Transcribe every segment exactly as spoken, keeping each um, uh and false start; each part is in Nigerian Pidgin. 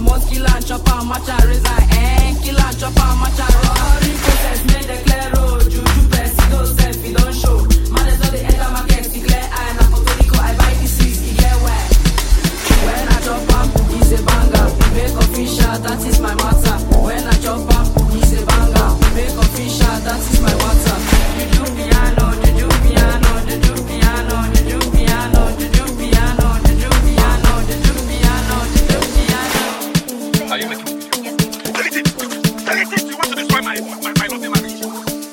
Almost kill and chop and match and razor. Eh, kill and chop and match and razor. Hurry process, make the clear road. Juju presido self, he don't show. Man, there's all the enter market, declare I na Puerto I buy the six, he get where. When I chop up, he's a banger. Make official, that is my matter. When I chop up, he's a banger. Make official, that is my matter. Juju piano, juju piano, juju piano, juju piano, juju piano, juju piano, juju piano, juju piano. Are you making video? Tell it, tell it, you want to destroy my my my lovely marriage.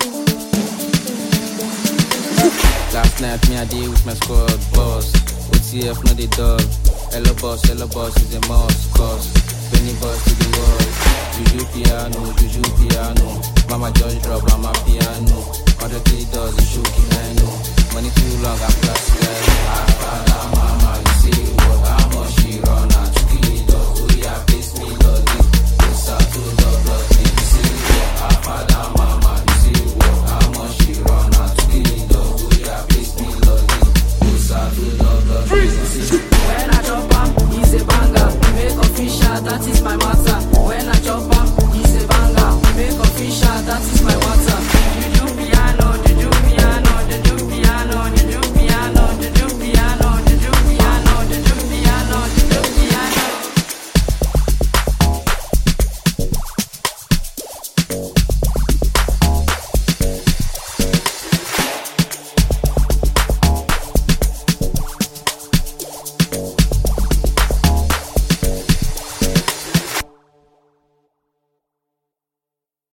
Last night me I did with my squad boss. O T F no the dog. Hello boss, hello boss is a must. Cause Benny boss to the world. Juju piano, juju piano. Mama just drop on my piano. All the kid does is shooking, I know.